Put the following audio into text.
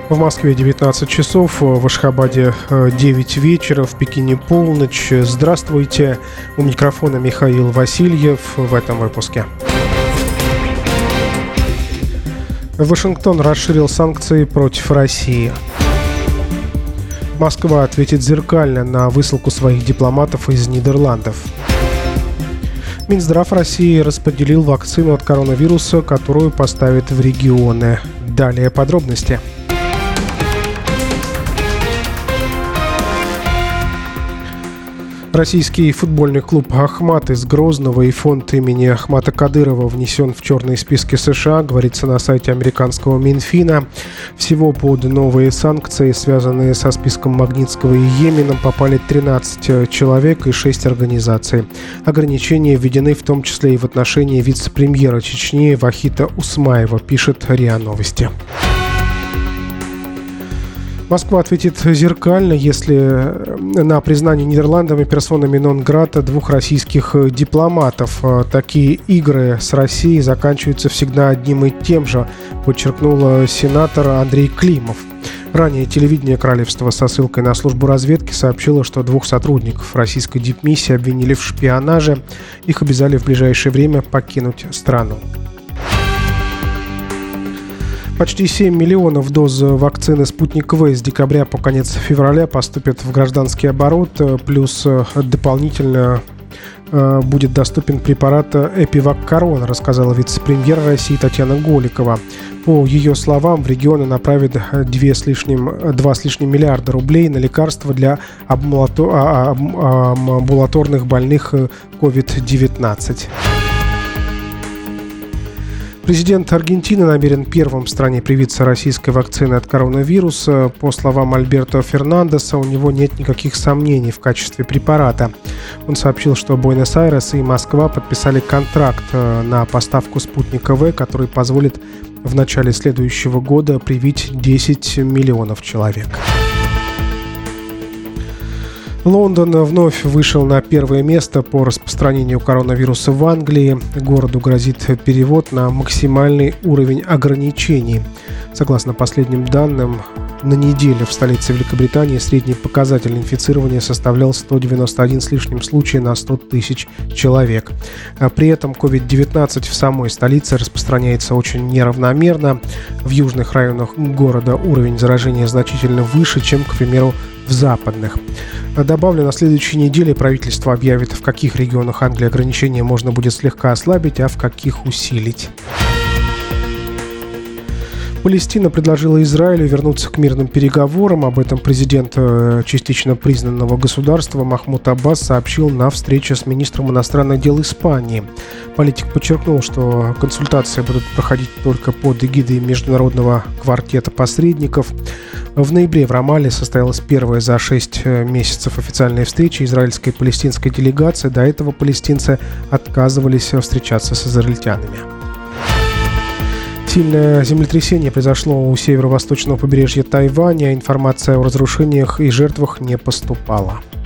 В Москве 19 часов, в Ашхабаде 9 вечера, в Пекине полночь. Здравствуйте. У микрофона Михаил Васильев в этом выпуске. Вашингтон расширил санкции против России. Москва ответит зеркально на высылку своих дипломатов из Нидерландов. Минздрав России распределил вакцину от коронавируса, которую поставит в регионы. Далее подробности. Российский футбольный клуб «Ахмат» из Грозного и фонд имени Ахмата Кадырова внесен в черные списки США, говорится на сайте американского Минфина. Всего под новые санкции, связанные со списком Магнитского и Йемена, попали 13 человек и 6 организаций. Ограничения введены в том числе и в отношении вице-премьера Чечни Вахита Усмаева, пишет РИА Новости. Москва ответит зеркально, если на признание Нидерландами персонами нон-грата двух российских дипломатов. Такие игры с Россией заканчиваются всегда одним и тем же, подчеркнул сенатор Андрей Климов. Ранее телевидение королевства со ссылкой на службу разведки сообщило, что двух сотрудников российской дипмиссии обвинили в шпионаже. Их обязали в ближайшее время покинуть страну. Почти 7 миллионов доз вакцины «Спутник В» с декабря по конец февраля поступят в гражданский оборот, плюс дополнительно будет доступен препарат «Эпивак Корона», рассказала вице-премьер России Татьяна Голикова. По ее словам, в регионы направят 2 с лишним миллиарда рублей на лекарства для амбулаторных больных COVID-19. Президент Аргентины намерен первым в стране привиться российской вакциной от коронавируса. По словам Альберто Фернандеса, у него нет никаких сомнений в качестве препарата. Он сообщил, что Буэнос-Айрес и Москва подписали контракт на поставку спутника В, который позволит в начале следующего года привить 10 миллионов человек. Лондон вновь вышел на первое место по распространению коронавируса в Англии. Городу грозит перевод на максимальный уровень ограничений. Согласно последним данным, на неделю в столице Великобритании средний показатель инфицирования составлял 191 с лишним случая на 100 тысяч человек. При этом COVID-19 в самой столице распространяется очень неравномерно. В южных районах города уровень заражения значительно выше, чем, к примеру, в западных. Добавлю, на следующей неделе правительство объявит, в каких регионах Англии ограничения можно будет слегка ослабить, а в каких усилить. Палестина предложила Израилю вернуться к мирным переговорам. Об этом президент частично признанного государства Махмуд Аббас сообщил на встрече с министром иностранных дел Испании. Политик подчеркнул, что консультации будут проходить только под эгидой международного квартета посредников. В ноябре в Рамалле состоялась первая за 6 месяцев официальная встреча израильской и палестинской делегации. До этого палестинцы отказывались встречаться с израильтянами. Сильное землетрясение произошло у северо-восточного побережья Тайваня. Информация о разрушениях и жертвах не поступала.